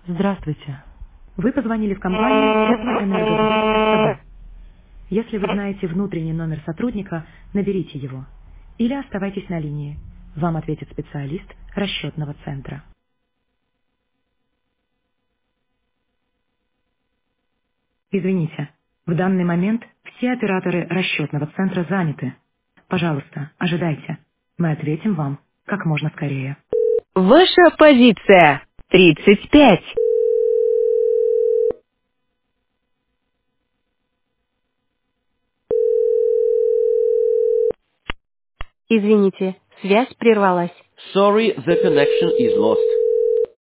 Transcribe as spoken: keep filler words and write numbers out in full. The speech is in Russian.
Здравствуйте. Вы позвонили в компанию Теплоэнергосбыт СТБ. Если вы знаете внутренний номер сотрудника, наберите его. Или оставайтесь на линии. Вам ответит специалист расчетного центра. Извините, в данный момент все операторы расчетного центра заняты. Пожалуйста, ожидайте. Мы ответим вам как можно скорее. Ваша позиция тридцать пять. Извините, связь прервалась. Sorry, the connection is lost.